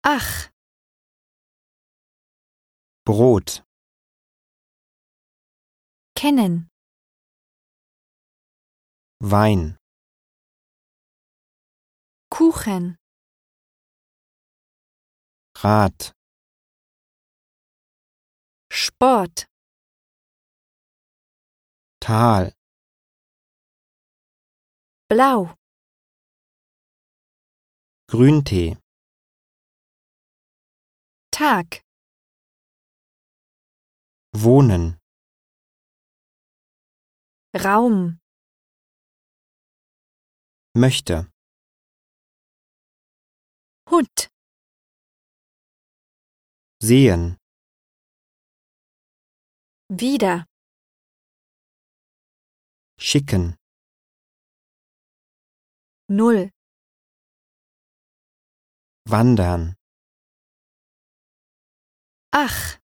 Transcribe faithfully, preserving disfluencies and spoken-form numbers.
Ach, Brot, kennen. Wein, Kuchen. Rad, Sport. Tal, Blau. Grüntee, Tag. Wohnen, Raum. möchte, Hut. sehen, Wieder. schicken, Null. wandern. Ach.